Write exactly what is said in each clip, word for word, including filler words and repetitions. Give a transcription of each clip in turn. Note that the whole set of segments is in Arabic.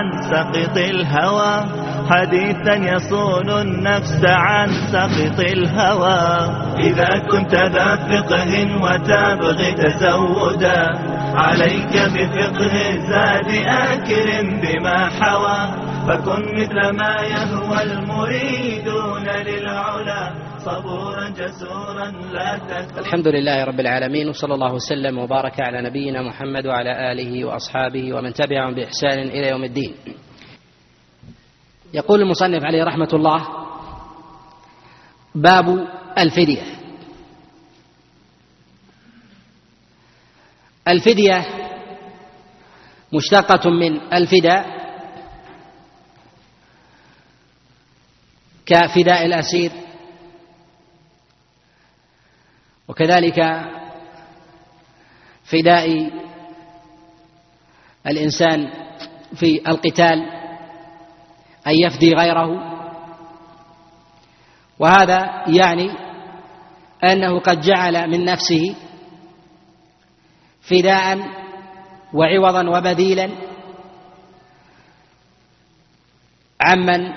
سخط الهوى، حديثا يصون النفس عن سخط الهوى. إذا كنت ذا فقه وتبغي تزودا، عليك بفقه الزاد أكرم بما حوى، فكن مثل ما يهوى المريدون للعلا، صبورا جسورا لا تكن. الحمد لله رب العالمين، وصلى الله وسلم وبارك على نبينا محمد وعلى آله وأصحابه ومن تبعهم بإحسان إلى يوم الدين. يقول المصنف عليه رحمة الله: باب الفدية. الفدية مشتقة من الفداء كفداء الأسير، وكذلك فداء الإنسان في القتال أن يفدي غيره، وهذا يعني أنه قد جعل من نفسه فداء وعوضا وبديلا عمن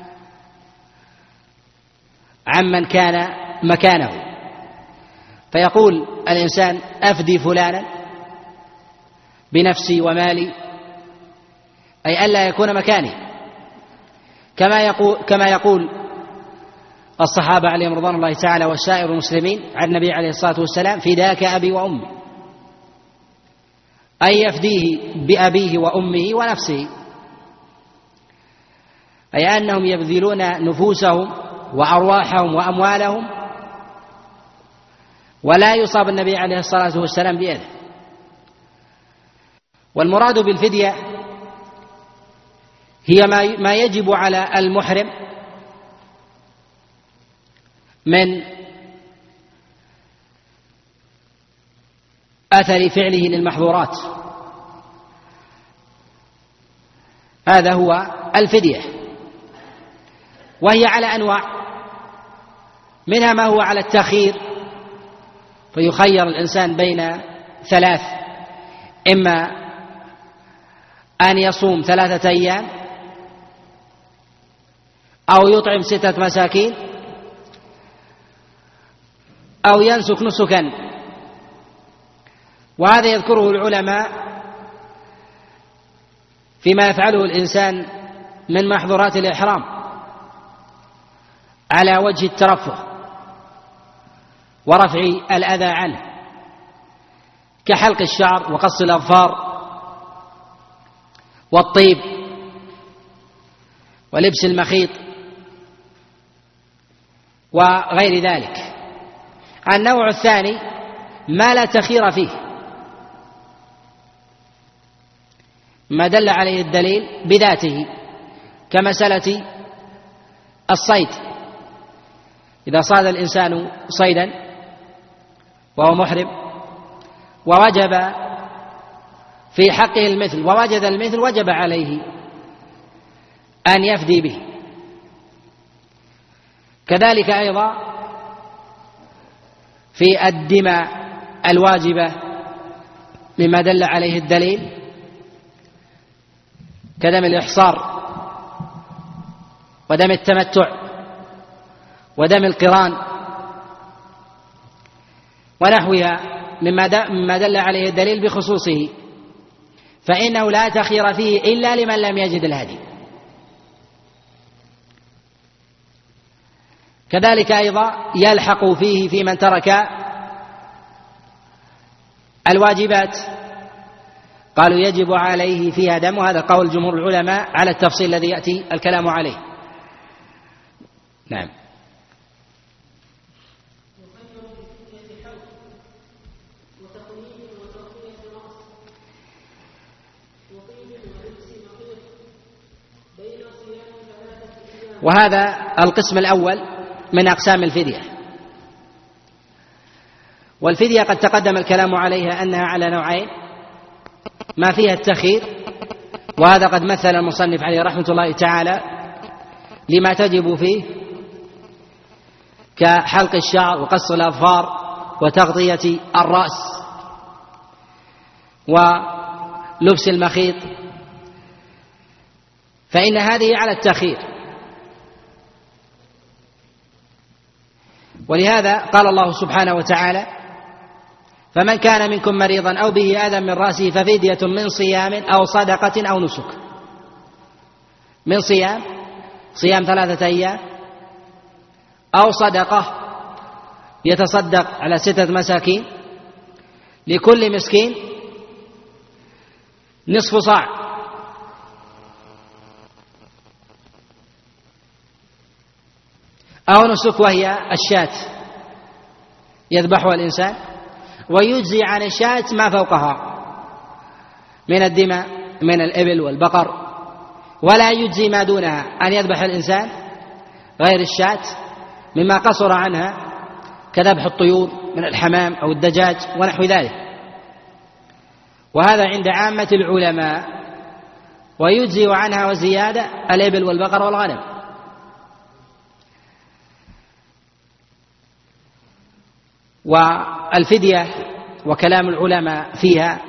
عمن كان مكانه. فيقول الإنسان: أفدي فلانا بنفسي ومالي، أي ألا يكون مكاني، كما يقول, كما يقول الصحابة عليهم رضوان الله تعالى وسائر المسلمين عن النبي عليه الصلاة والسلام: فداك أبي وأمي، أي يفديه بأبيه وأمه ونفسه، أي أنهم يبذلون نفوسهم وأرواحهم وأموالهم، ولا يصاب النبي عليه الصلاة والسلام بأذى. والمراد بالفدية هي ما يجب على المحرم من أثر فعله للمحظورات، هذا هو الفدية، وهي على أنواع، منها ما هو على التأخير، فيخير الإنسان بين ثلاث: إما أن يصوم ثلاثة أيام، أو يطعم ستة مساكين، أو ينسك نسكا. وهذا يذكره العلماء فيما يفعله الإنسان من محظورات الإحرام على وجه الترفه ورفع الأذى عنه، كحلق الشعر وقص الأظفار والطيب ولبس المخيط وغير ذلك. النوع الثاني ما لا تخير فيه، ما دل عليه الدليل بذاته، كمسألة الصيد. إذا صاد الإنسان صيدا وهو محرم ووجب في حقه المثل ووجد المثل، وجب عليه أن يفدي به. كذلك أيضا في الدماء الواجبة مما دل عليه الدليل، كدم الإحصار ودم التمتع ودم القران ونحوها مما دل عليه الدليل بخصوصه، فإنه لا تخير فيه إلا لمن لم يجد الهدي. كذلك أيضا يلحق فيه في من ترك الواجبات، قالوا يجب عليه فيها دم، وهذا قول جمهور العلماء على التفصيل الذي يأتي الكلام عليه. نعم. وهذا القسم الأول من أقسام الفدية. والفدية قد تقدم الكلام عليها أنها على نوعين: ما فيها التخيير، وهذا قد مثل المصنف عليه رحمة الله تعالى لما تجب فيه، كحلق الشعر وقص الأظفار وتغطية الرأس ولبس المخيط فإن هذه على التأخير. ولهذا قال الله سبحانه وتعالى: فمن كان منكم مريضا أو به أذى من رأسه ففدية من صيام أو صدقة أو نسك. من صيام صيام ثلاثة أيام، أو صدقة يتصدق على ستة مساكين، لكل مسكين نصف صاع، أو نسك وهي الشاة يذبحها الإنسان، ويجزي عن الشاة ما فوقها من الدماء من الإبل والبقر، ولا يجزي ما دونها أن يذبح الإنسان غير الشاة مما قصر عنها كذبح الطيور من الحمام أو الدجاج ونحو ذلك، وهذا عند عامة العلماء. ويجزي عنها وزيادة الإبل والبقر والغنم. والفدية وكلام العلماء فيها: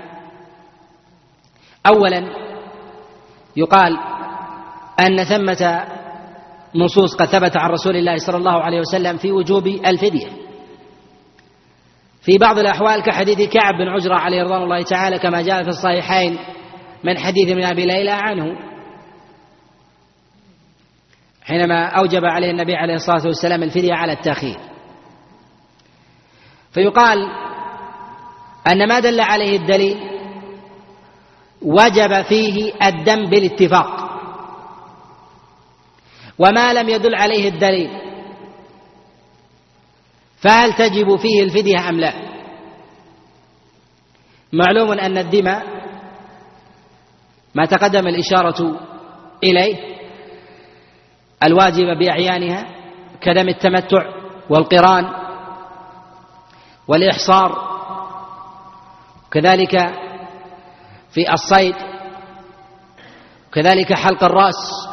أولا يقال أن ثمة نصوص قد ثبت عن رسول الله صلى الله عليه وسلم في وجوب الفدية في بعض الأحوال، كحديث كعب بن عجرة عليه رضوان الله تعالى كما جاء في الصحيحين من حديث من أبي ليلى عنه، حينما أوجب عليه النبي عليه الصلاة والسلام الفدية على التأخير. فيقال أن ما دل عليه الدليل وجب فيه الدم بالاتفاق، وما لم يدل عليه الدليل فهل تجب فيه الفدية أم لا؟ معلوم أن الدماء ما تقدم الإشارة إليه الواجب بأعيانها كدم التمتع والقران والإحصار، كذلك في الصيد، كذلك حلق الرأس.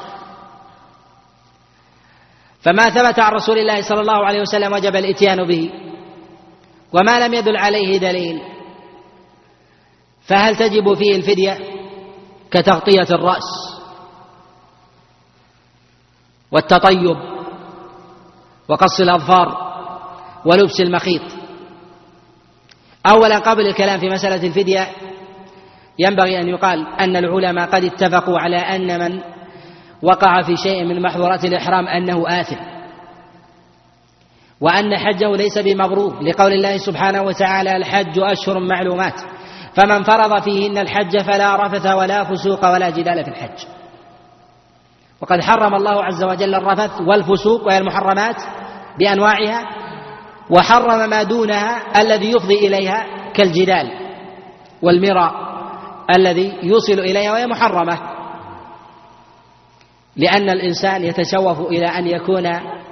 فما ثبت عن رسول الله صلى الله عليه وسلم وجب الإتيان به، وما لم يدل عليه دليل فهل تجب فيه الفدية كتغطية الرأس والتطيب وقص الأظفار ولبس المخيط؟ أولا قبل الكلام في مسألة الفدية ينبغي أن يقال أن العلماء قد اتفقوا على أن من وقع في شيء من محظورات الإحرام أنه آثم، وأن حجه ليس بمبرور، لقول الله سبحانه وتعالى: الحج أشهر معلومات فمن فرض فيهن الحج فلا رفث ولا فسوق ولا جدال في الحج. وقد حرم الله عز وجل الرفث والفسوق وهي المحرمات بأنواعها، وحرم ما دونها الذي يفضي إليها كالجدال والمراء الذي يوصل إليها وهي محرمة، لأن الإنسان يتشوف إلى أن يكون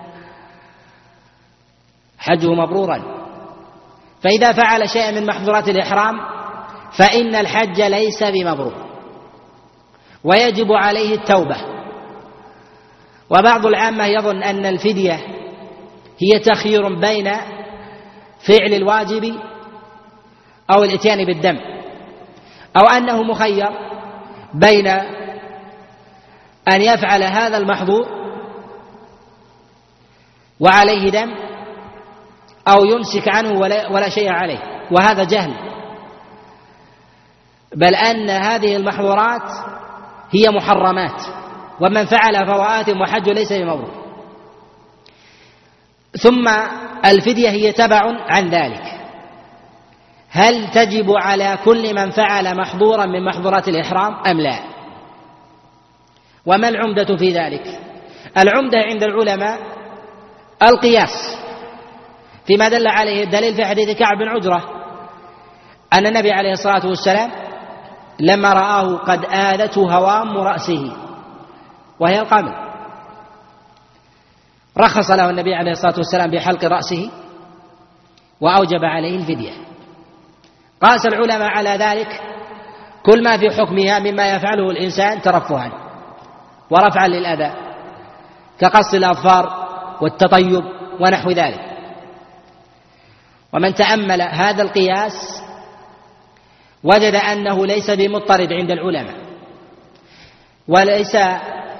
حجه مبرورا. فإذا فعل شيئا من محظورات الإحرام فإن الحج ليس بمبرور ويجب عليه التوبة. وبعض العامة يظن أن الفدية هي تخيير بين فعل الواجب أو الإتيان بالدم، أو أنه مخير بين أن يفعل هذا المحظور وعليه دم أو يمسك عنه ولا, ولا شيء عليه، وهذا جهل، بل أن هذه المحظورات هي محرمات، ومن فعل فهو آثم وحجه ليس بمبرور. ثم الفدية هي تبع عن ذلك. هل تجب على كل من فعل محظورا من محظورات الإحرام أم لا؟ وما العمدة في ذلك؟ العمدة عند العلماء القياس فيما دل عليه الدليل في حديث كعب بن عجرة أن النبي عليه الصلاة والسلام لما رآه قد آذته هوام رأسه وهي القمل رخص له النبي عليه الصلاة والسلام بحلق رأسه وأوجب عليه الفدية. قاس العلماء على ذلك كل ما في حكمها مما يفعله الإنسان ترفها ورفعا للأذى كقص الأظفار والتطيب ونحو ذلك. ومن تأمل هذا القياس وجد أنه ليس بمضطرد عند العلماء، وليس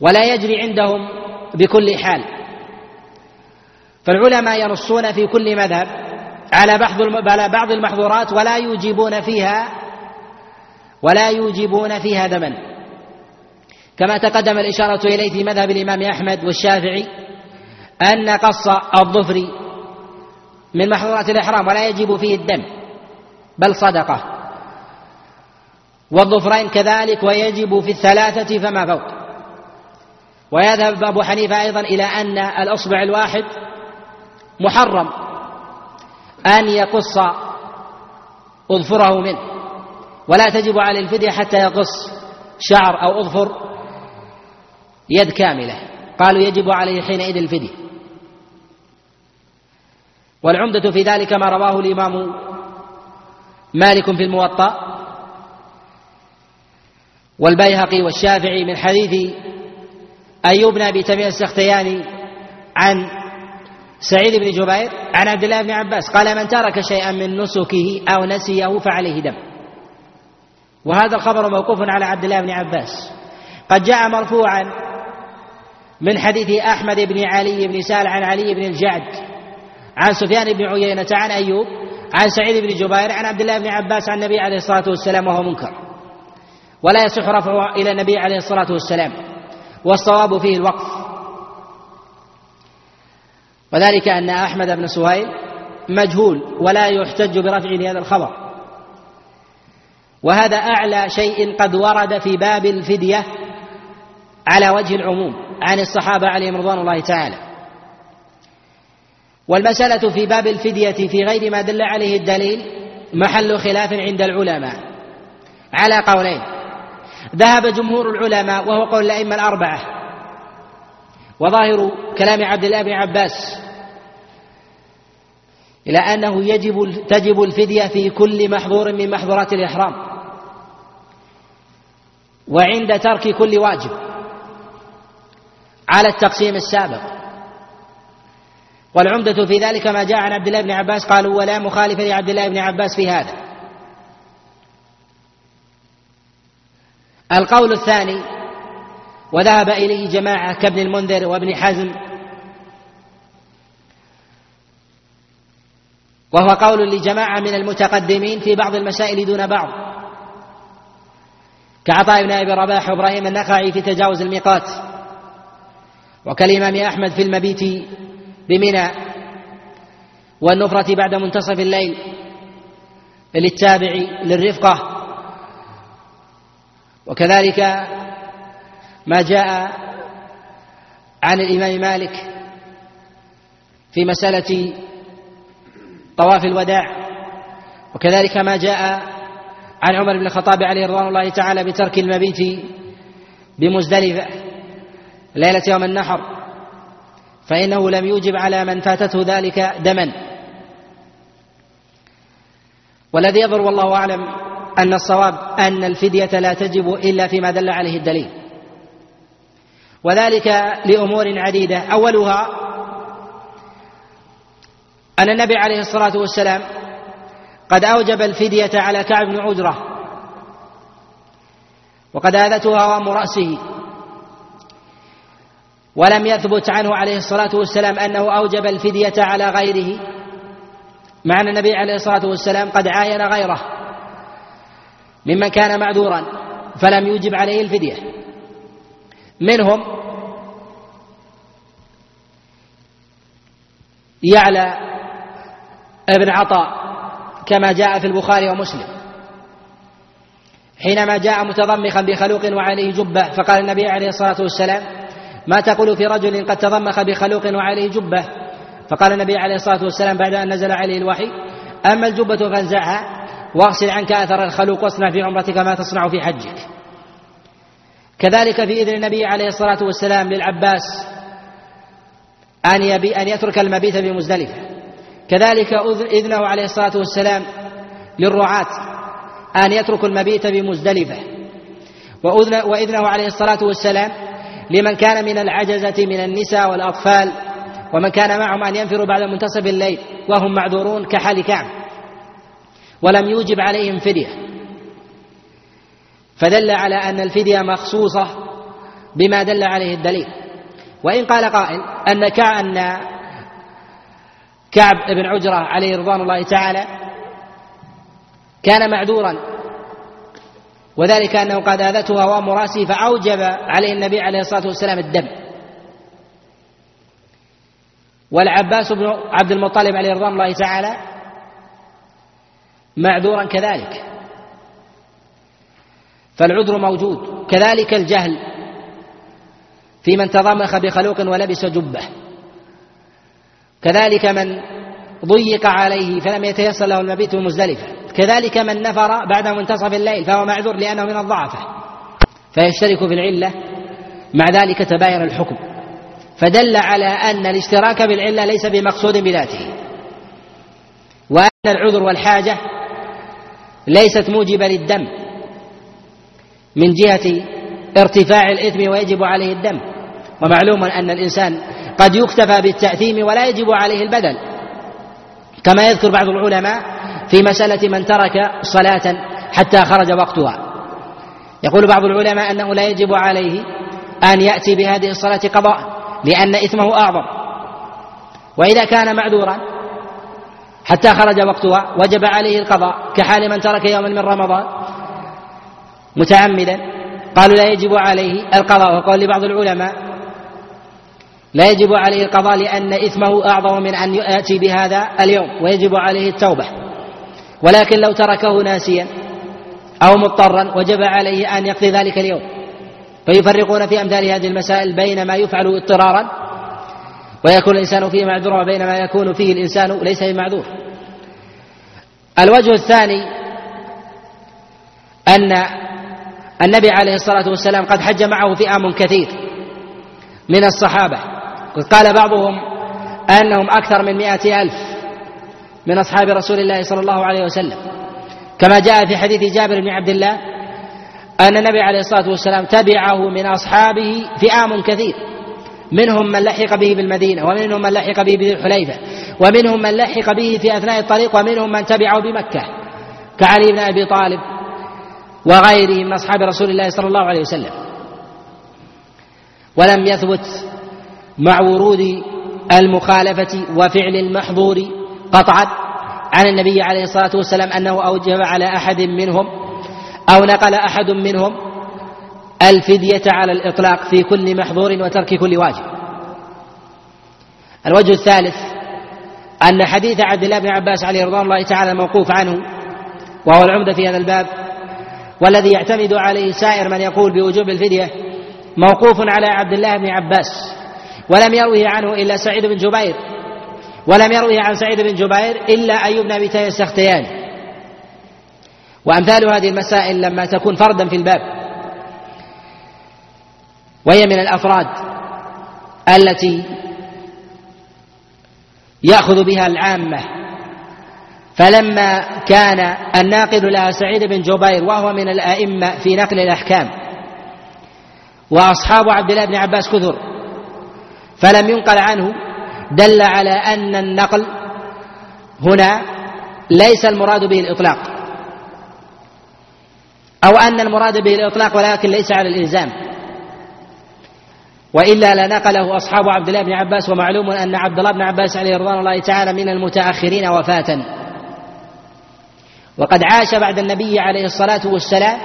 ولا يجري عندهم بكل حال. فالعلماء ينصون في كل مذهب على بعض المحظورات ولا يوجبون فيها ولا يوجبون فيها دما، كما تقدم الإشارة إليه في مذهب الإمام أحمد والشافعي أن قص الظفر من محظورات الإحرام ولا يجب فيه الدم بل صدقة، والظفرين كذلك ويجب في الثلاثة فما فوق. ويذهب أبو حنيفة أيضا إلى أن الأصبع الواحد محرم أن يقص أظفره منه، ولا تجب على الفدية حتى يقص شعر أو أظفر يد كاملة، قالوا يجب عليه حينئذ الفدية. والعمدة في ذلك ما رواه الإمام مالك في الموطأ والبيهقي والشافعي من حديث أيوب بن أبي تميم السختياني عن سعيد بن جبير عن عبد الله بن عباس قال: من ترك شيئا من نسكه أو نسيه فعليه دم. وهذا الخبر موقوف على عبد الله بن عباس. قد جاء مرفوعا من حديث أحمد بن علي بن سال عن علي بن الجعد عن سفيان بن عيينة عن أيوب عن سعيد بن جبير عن عبد الله بن عباس عن النبي عليه الصلاة والسلام وهو منكر، ولا يصح رفعه إلى النبي عليه الصلاة والسلام، والصواب فيه الوقف. وذلك أن أحمد بن سهيل مجهول ولا يحتج برفعه لهذا الخبر، وهذا أعلى شيء قد ورد في باب الفدية على وجه العموم عن الصحابة عليهم رضوان الله تعالى. والمسألة في باب الفدية في غير ما دل عليه الدليل محل خلاف عند العلماء على قولين. ذهب جمهور العلماء وهو قول الأئمة الأربعة وظاهر كلام عبد الله بن عباس إلى أنه يجب تجب الفدية في كل محظور من محظورات الإحرام وعند ترك كل واجب على التقسيم السابق. والعمدة في ذلك ما جاء عن عبد الله بن عباس، قالوا: ولا مخالف لعبد الله بن عباس في هذا. القول الثاني وذهب إليه جماعة كابن المنذر وابن حزم، وهو قول لجماعة من المتقدمين في بعض المسائل دون بعض، كعطاء بن أبي رباح وإبراهيم النخعي في تجاوز الميقات، وكالإمام أحمد في المبيت بمنى والنفرة بعد منتصف الليل للتابع للرفقة. وكذلك ما جاء عن الإمام مالك في مسألة طواف الوداع، وكذلك ما جاء عن عمر بن الخطاب عليه رضوان الله تعالى بترك المبيت بمزدلفة ليلة يوم النحر، فإنه لم يوجب على من فاتته ذلك دما. والذي يظهر والله أعلم أن الصواب أن الفدية لا تجب إلا فيما دل عليه الدليل، وذلك لأمور عديدة. أولها أن النبي عليه الصلاة والسلام قد أوجب الفدية على كعب بن عجرة، وقد آذته هوام رأسه، ولم يثبت عنه عليه الصلاة والسلام أنه أوجب الفدية على غيره، مع أن النبي عليه الصلاة والسلام قد عاين غيره ممن كان معذورا فلم يوجب عليه الفدية. منهم يعلى ابن عطاء كما جاء في البخاري ومسلم، حينما جاء متضمخا بخلوق وعليه جبة، فقال النبي عليه الصلاة والسلام: ما تقول في رجل قد تضمخ بخلوق وعليه جبة؟ فقال النبي عليه الصلاة والسلام بعد أن نزل عليه الوحي: أما الجبة فانزعها واغسل عنك أثر الخلوق واصنع في عمرتك ما تصنع في حجك. كذلك في إذن النبي عليه الصلاة والسلام للعباس أن, يبي أن يترك المبيت بمزدلفة. كذلك إذنه عليه الصلاة والسلام للرعاة أن يتركوا المبيت بمزدلفة، وإذنه عليه الصلاة والسلام لمن كان من العجزة من النساء والأطفال ومن كان معهم أن ينفروا بعد منتصف الليل وهم معذورون كحال كعب، ولم يوجب عليهم فدية، فدل على أن الفدية مخصوصة بما دل عليه الدليل. وإن قال قائل أن كعب بن عجرة عليه رضوان الله تعالى كان معذورا، وذلك أنه قد آذته هوام رأسه فأوجب عليه النبي عليه الصلاة والسلام الدم، والعباس بن عبد المطلب عليه رضوان الله تعالى معذورا كذلك، فالعذر موجود. كذلك الجهل في من تضمخ بخلوق ولبس جبة، كذلك من ضيق عليه فلم يتيسر له المبيت بمزدلفة، كذلك من نفر بعد منتصف الليل فهو معذور لأنه من الضعفة، فيشترك في العلة، مع ذلك تباين الحكم، فدل على أن الاشتراك بالعلة ليس بمقصود بذاته، وأن العذر والحاجة ليست موجبة للدم من جهة ارتفاع الإثم ويجب عليه الدم. ومعلوم أن الإنسان قد يكتفى بالتأثيم ولا يجب عليه البدل، كما يذكر بعض العلماء في مسألة من ترك صلاة حتى خرج وقتها، يقول بعض العلماء أنه لا يجب عليه أن يأتي بهذه الصلاة قضاء لأن إثمه أعظم، وإذا كان معذورا حتى خرج وقتها وجب عليه القضاء، كحال من ترك يوما من رمضان متعمدا، قالوا لا يجب عليه القضاء. وقال لبعض العلماء لا يجب عليه القضاء لأن إثمه أعظم من أن يأتي بهذا اليوم ويجب عليه التوبة، ولكن لو تركه ناسيا أو مضطرا وجب عليه أن يقضي ذلك اليوم. فيفرقون في أمثال هذه المسائل بين ما يفعل اضطرارا ويكون الإنسان فيه معذورا وبين ما يكون فيه الإنسان ليس بمعذور. الوجه الثاني أن النبي عليه الصلاة والسلام قد حج معه فئام كثير من الصحابة، قال بعضهم أنهم أكثر من مائة ألف من أصحاب رسول الله صلى الله عليه وسلم، كما جاء في حديث جابر بن عبد الله أن النبي عليه الصلاة والسلام تبعه من أصحابه فئام كثير، منهم من لحق به بالمدينة، ومنهم من لحق به بالحليفة، ومنهم من لحق به في أثناء الطريق، ومنهم من تبعه بمكة كعلي بن أبي طالب وغيره من أصحاب رسول الله صلى الله عليه وسلم. ولم يثبت مع ورود المخالفة وفعل المحظور قطعا عن النبي عليه الصلاة والسلام أنه أوجب على أحد منهم أو نقل أحد منهم الفدية على الإطلاق في كل محظور وترك كل واجب. الوجه الثالث أن حديث عبد الله بن عباس عليه رضوان الله تعالى موقوف عنه، وهو العمدة في هذا الباب، والذي يعتمد عليه سائر من يقول بوجوب الفدية موقوف على عبد الله بن عباس، ولم يروه عنه إلا سعيد بن جبير، ولم يروه عن سعيد بن جبير إلا أيوب بن أبي تميم السختياني. وأمثال هذه المسائل لما تكون فردا في الباب وهي من الأفراد التي يأخذ بها العامة، فلما كان الناقل لها سعيد بن جبير وهو من الأئمة في نقل الأحكام، وأصحاب عبد الله بن عباس كثر، فلم ينقل عنه، دل على أن النقل هنا ليس المراد به الإطلاق، أو أن المراد به الإطلاق ولكن ليس على الإلزام، وإلا لنقله أصحاب عبد الله بن عباس. ومعلوم أن عبد الله بن عباس عليه رضوان الله تعالى من المتأخرين وفاة، وقد عاش بعد النبي عليه الصلاة والسلام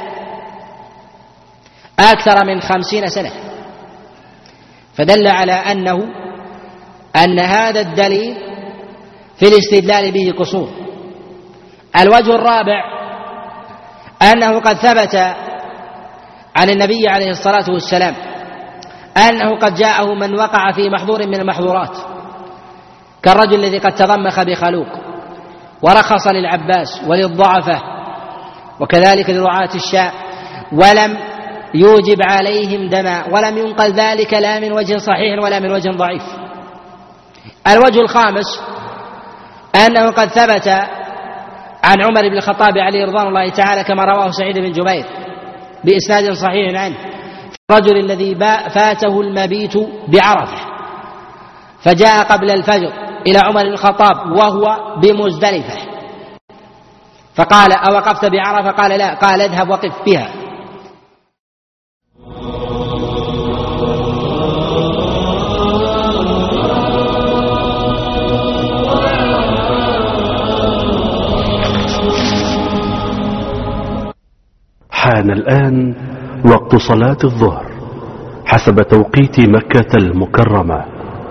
أكثر من خمسين سنة، فدل على أنه أن هذا الدليل في الاستدلال به قصور. الوجه الرابع أنه قد ثبت عن النبي عليه الصلاة والسلام أنه قد جاءه من وقع في محظور من المحظورات، كالرجل الذي قد تضمخ بخلوق، ورخص للعباس وللضعفة وكذلك لرعاة الشاء، ولم يوجب عليهم دماء، ولم ينقل ذلك لا من وجه صحيح ولا من وجه ضعيف. الوجه الخامس أنه قد ثبت عن عمر بن الخطاب عليه رضوان الله تعالى كما رواه سعيد بن جبير بإسناد صحيح عنه، الرجل الذي فاته المبيت بعرفة فجاء قبل الفجر إلى عمر بن الخطاب وهو بمزدلفة، فقال: أوقفت بعرفة؟ قال: لا. قال: اذهب وقف بها. الآن وقت صلاة الظهر حسب توقيت مكة المكرمة.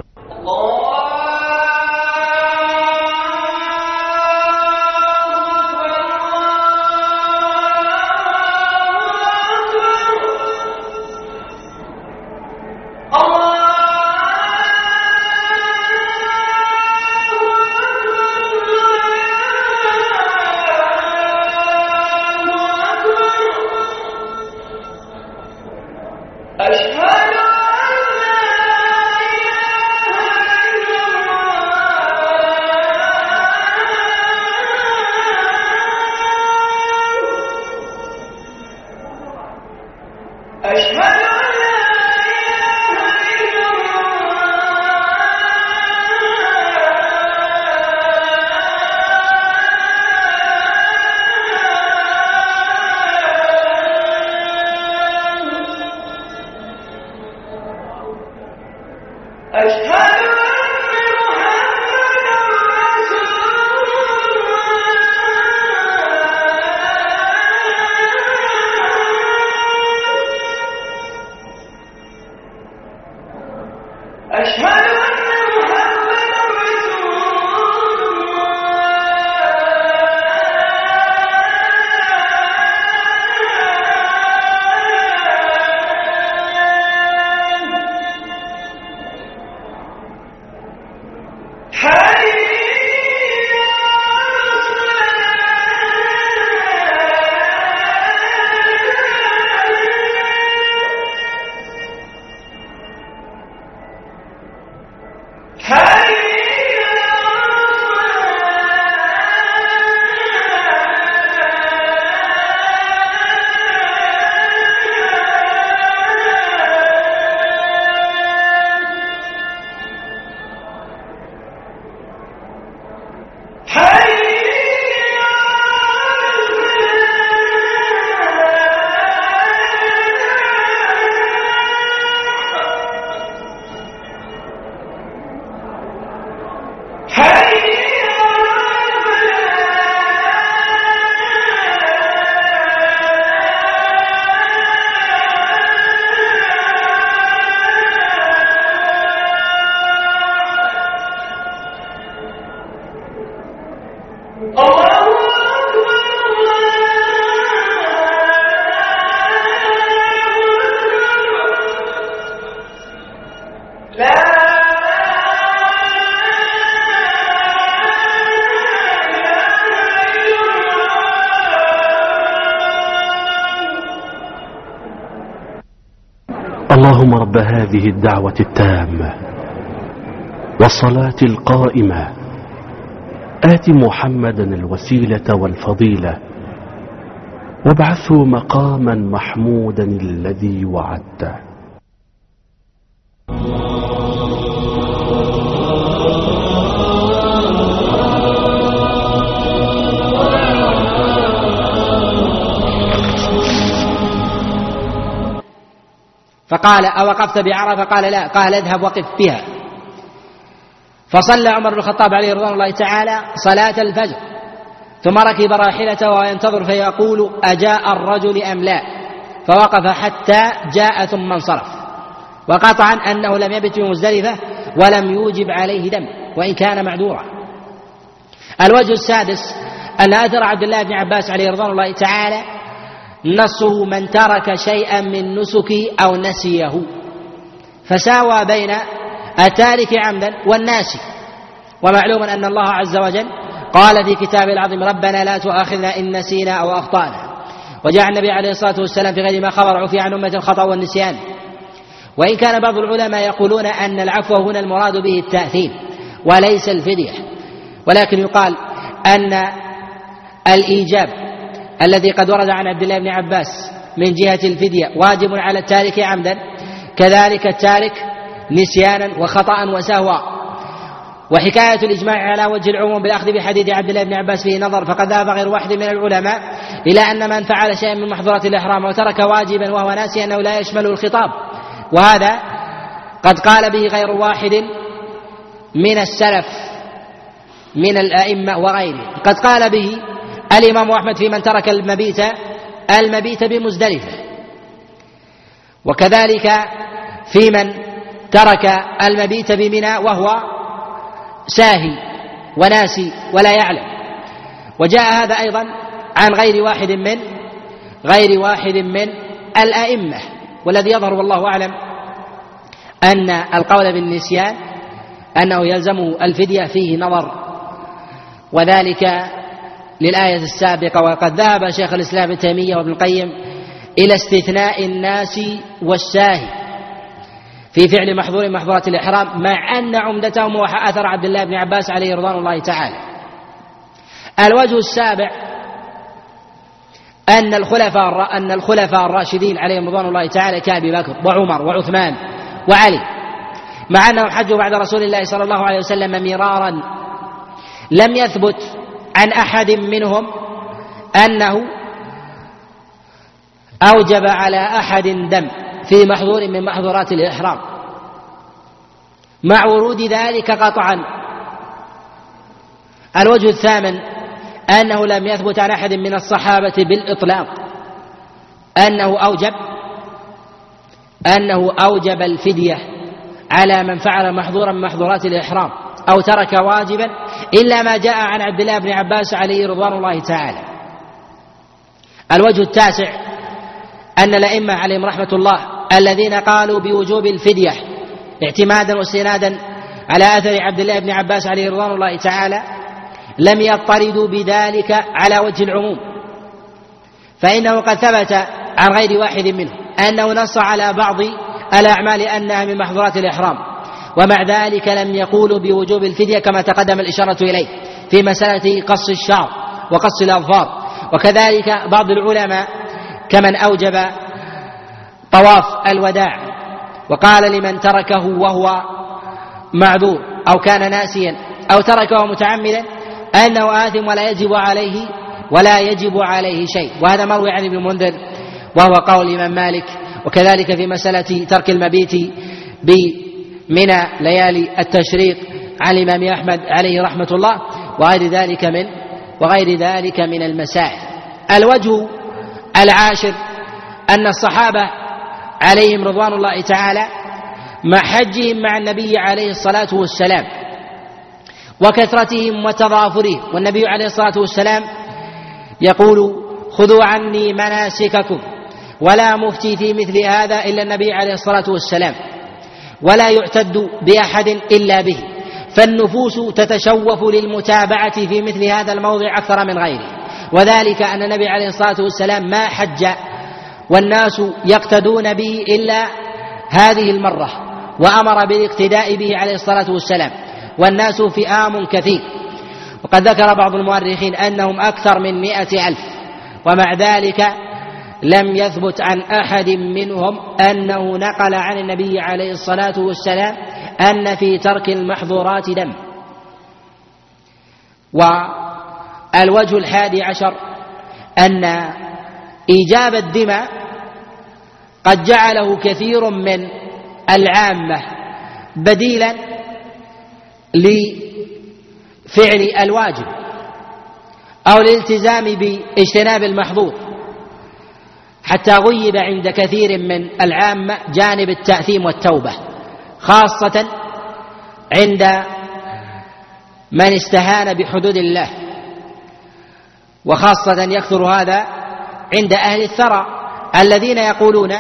اللهم رب هذه الدعوة التامة والصلاة القائمة آت محمدا الوسيلة والفضيلة وابعثه مقاما محمودا الذي وعدته. فقال أوقفت بعرفة؟ قال لا. قال اذهب وقف بها. فصلى عمر بن الخطاب عليه رضوان الله تعالى صلاة الفجر ثم ركب راحلته وهو ينتظر فيقول أجاء الرجل أم لا؟ فوقف حتى جاء ثم انصرف، وقطعا أنه لم يبت بمزدلفة ولم يوجب عليه دم وإن كان معذورا. الوجه السادس أن أثر عبد الله بن عباس عليه رضوان الله تعالى نصه من ترك شيئا من نسكه أو نسيه، فساوى بين التارك عمدا والناسي. ومعلوم أن الله عز وجل قال في كتابه العظيم ربنا لا تؤاخذنا إن نسينا أو أخطأنا. وجاء النبي عليه الصلاة والسلام في غير ما خبر عفي عن أمة الخطأ والنسيان. وإن كان بعض العلماء يقولون أن العفو هنا المراد به التأثيم وليس الفدية، ولكن يقال أن الإيجاب الذي قد ورد عن عبد الله بن عباس من جهة الفدية واجب على التارك عمدا، كذلك التارك نسيانا وخطأ وسهوا. وحكاية الإجماع على وجه العموم بالأخذ بحديث عبد الله بن عباس فيه نظر، فقد ذهب غير واحد من العلماء إلى أن من فعل شيئا من محظورات الإحرام وترك واجبا وهو ناسي أنه لا يشمل الخطاب، وهذا قد قال به غير واحد من السلف من الأئمة وغيره. قد قال به الإمام أحمد في من ترك المبيت المبيت بمزدلفة. وكذلك في من ترك المبيت بمنى وهو ساهي وناسي ولا يعلم. وجاء هذا أيضا عن غير واحد من غير واحد من الأئمة. والذي يظهر والله أعلم أن القول بالنسيان أنه يلزم الفدية فيه نظر، وذلك للآية السابقة. وقد ذهب شيخ الإسلام ابن تيمية وابن القيم إلى استثناء الناس والساهي في فعل محظور محظورات الإحرام، مع أن عمدتهم هو أثر عبد الله بن عباس عليه رضوان الله تعالى. الوجه السابع أن الخلفاء أن الخلفاء الراشدين عليهم رضوان الله تعالى كأبي بكر وعمر وعثمان وعلي، مع أنهم حجوا بعد رسول الله صلى الله عليه وسلم مرارا، لم يثبت عن أحد منهم أنه أوجب على أحد دم في محظور من محظورات الإحرام، مع ورود ذلك قطعا. الوجه الثامن أنه لم يثبت عن أحد من الصحابة بالإطلاق أنه أوجب أنه أوجب الفدية على من فعل محظورا من محظورات الإحرام أو ترك واجبا، إلا ما جاء عن عبد الله بن عباس عليه رضوان الله تعالى. الوجه التاسع أن الأئمة عليهم رحمة الله الذين قالوا بوجوب الفدية اعتمادا واستنادا على أثر عبد الله بن عباس عليه رضوان الله تعالى لم يضطردوا بذلك على وجه العموم، فإنه قد ثبت عن غير واحد منهم أنه نص على بعض الأعمال أنها من محظورات الإحرام، ومع ذلك لم يقولوا بوجوب الفدية كما تقدم الإشارة إليه في مسألة قص الشعر وقص الأظفار. وكذلك بعض العلماء كمن أوجب طواف الوداع وقال لمن تركه وهو معذور أو كان ناسيا أو تركه متعمدا أنه آثم ولا يجب عليه ولا يجب عليه شيء، وهذا مروي عن ابن المنذر وهو قول الإمام مالك. وكذلك في مسألة ترك المبيت بمنى ليالي التشريق عن الإمام أحمد عليه رحمة الله، وغير ذلك من وغير ذلك من المسائل. الوجه العاشر أن الصحابة عليهم رضوان الله تعالى مع حجهم مع النبي عليه الصلاة والسلام وكثرتهم وتضافرهم، والنبي عليه الصلاة والسلام يقول خذوا عني مناسككم، ولا مفتي في مثل هذا إلا النبي عليه الصلاة والسلام، ولا يعتد بأحد إلا به، فالنفوس تتشوف للمتابعة في مثل هذا الموضع أكثر من غيره. وذلك أن النبي عليه الصلاة والسلام ما حج والناس يقتدون به إلا هذه المرة، وأمر بالاقتداء به عليه الصلاة والسلام، والناس فئام كثير. وقد ذكر بعض المؤرخين أنهم أكثر من مئة ألف، ومع ذلك لم يثبت عن أحد منهم أنه نقل عن النبي عليه الصلاة والسلام أن في ترك المحظورات دم. والوجه الحادي عشر أن إيجاب الدماء قد جعله كثير من العامة بديلا لفعل الواجب أو الالتزام باجتناب المحظور، حتى غيب عند كثير من العامة جانب التأثيم والتوبة، خاصة عند من استهان بحدود الله، وخاصة يكثر هذا عند أهل الثرى الذين يقولون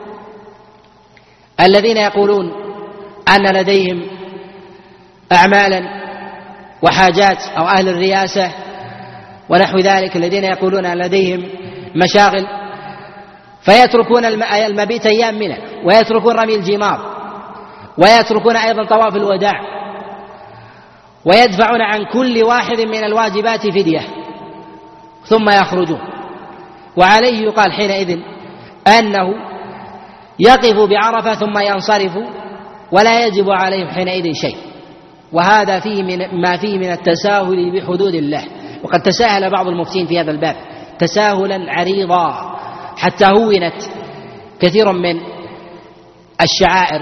الذين يقولون أن لديهم أعمالا وحاجات، أو أهل الرياسة ونحو ذلك الذين يقولون أن لديهم مشاغل، فيتركون المبيت أيام منه، ويتركون رمي الجمار، ويتركون أيضا طواف الوداع، ويدفعون عن كل واحد من الواجبات فدية ثم يخرجون. وعليه يقال حينئذ أنه يقف بعرفة ثم ينصرف ولا يجب عليهم حينئذ شيء، وهذا فيه من ما فيه من التساهل بحدود الله. وقد تساهل بعض المفتين في هذا الباب تساهلا عريضا، حتى هونت كثير من الشعائر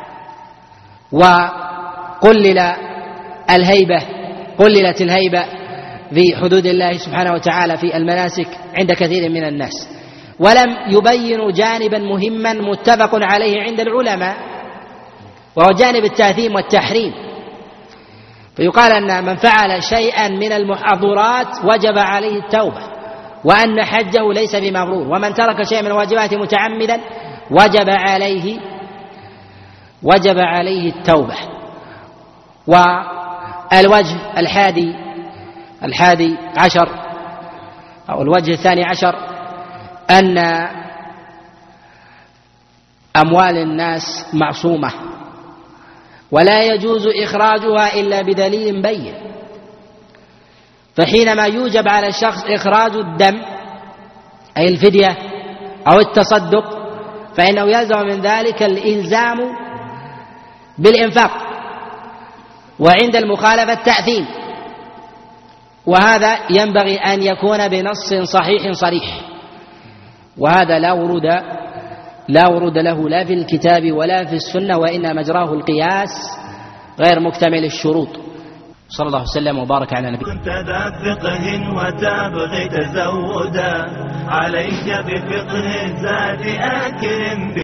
وقلل الهيبة قللت الهيبة في حدود الله سبحانه وتعالى في المناسك عند كثير من الناس. ولم يبينوا جانبا مهما متفق عليه عند العلماء، وهو جانب التأثيم والتحريم. فيقال أن من فعل شيئا من المحظورات وجب عليه التوبة، وأن حجه ليس بمبرور، ومن ترك شيئا من الواجبات متعمدا وجب عليه وجب عليه التوبة. والوجه الحادي الحادي عشر أو الوجه الثاني عشر أن أموال الناس معصومة ولا يجوز إخراجها إلا بدليل بين، فحينما يوجب على الشخص إخراج الدم أي الفدية أو التصدق فإنه يلزم من ذلك الإلزام بالإنفاق، وعند المخالفة التأثيم، وهذا ينبغي أن يكون بنص صحيح صريح، وهذا لا ورود لا ورود له لا في الكتاب ولا في السنة، وإن مجراه القياس غير مكتمل الشروط. صلى الله وسلم وبارك على نبينا. كنت ذا فقه وتبغي تزودا، عليك بفقه الزاد أكرم.